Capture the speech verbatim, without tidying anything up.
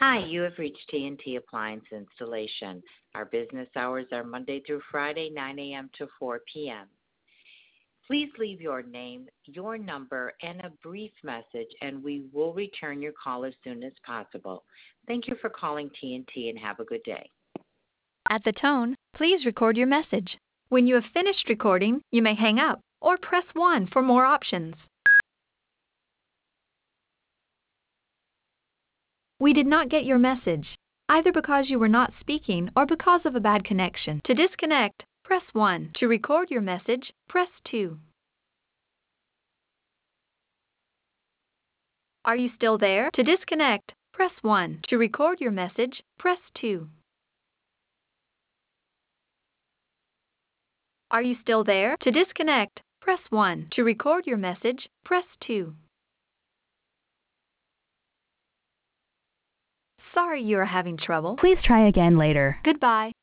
Hi, you have reached T and T Appliance Installation. Our business hours are Monday through Friday, nine a.m. to four p.m. Please leave your name, your number, and a brief message, and we will return your call as soon as possible. Thank you for calling T and T, and have a good day. At the tone, please record your message. When you have finished recording, you may hang up or press one for more options. We did not get your message, either because you were not speaking or because of a bad connection. To disconnect, press one. To record your message, press two. Are you still there? To disconnect, press one. To record your message, press two. Are you still there? To disconnect, press one. To record your message, press two. Sorry you are having trouble. Please try again later. Goodbye.